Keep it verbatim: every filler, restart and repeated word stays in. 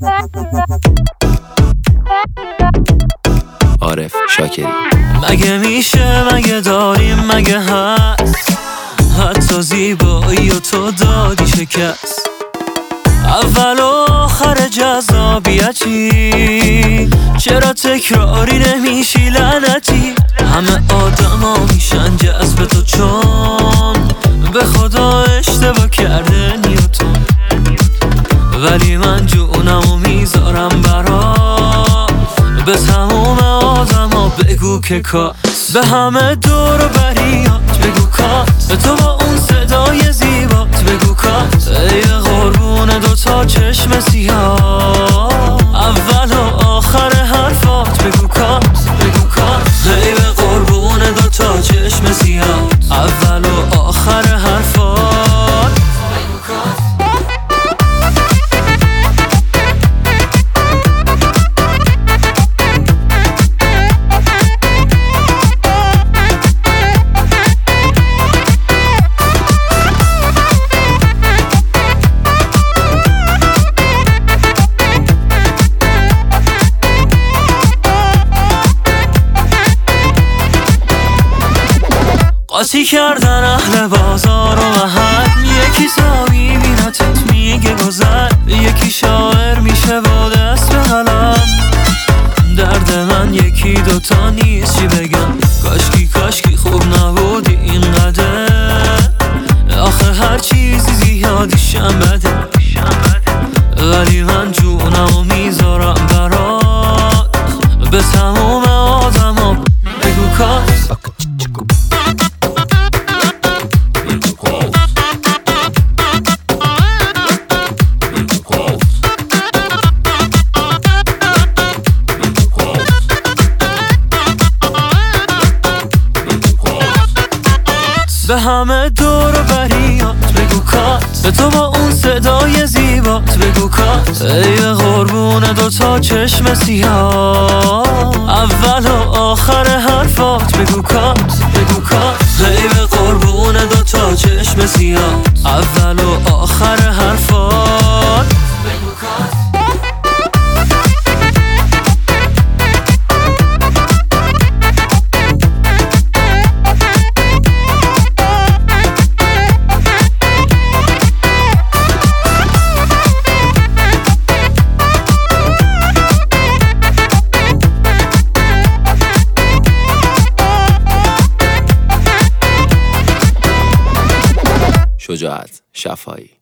عارف شاکری. مگه میشه، مگه داریم، مگه هست حتی زیبایی و تو دادی شکست؟ اول و آخر جذابیتی، چرا تکراری نمیشی لعنتی؟ همه آدما میشن جذب تو چون به خدا اشتباه کرده نیوتن، ولی من جونمو میذارم برا به تموم آدما بگو که کاس، به همه دور و بریات بگو کاس، به تو با اون صدای زیبات بگو کاس، ای قربون دوتا چشم سیاه، اول و آخر حرفات بگو کاس، بگو کاس، ای قربون دوتا چشم سیاه، اول و آخر حرفات بگو کاس. قاطی کردن اهل بازار و محل، یکی تا میبینتت میگه گذر، یکی شاعر میشه با دست به قلم، درد من یکی دوتا نیست چی بگم، کاشکی کاشکی خوب نبودی اینقدر، آخه هر چیزی زیادیشم بده، ولی من جونمو میذارم برات به تموم آدما بگو کاس. به همه دور و بریات بگو کات، به تو با اون صدای زیبات بگو کات، ای قربون دوتا چشم سیاه، اول و آخر حرفات بگو کات، بگو کات، ای قربون دوتا چشم سیاه، اول و آخر حرفات بگو کات. شجاعت شفایی.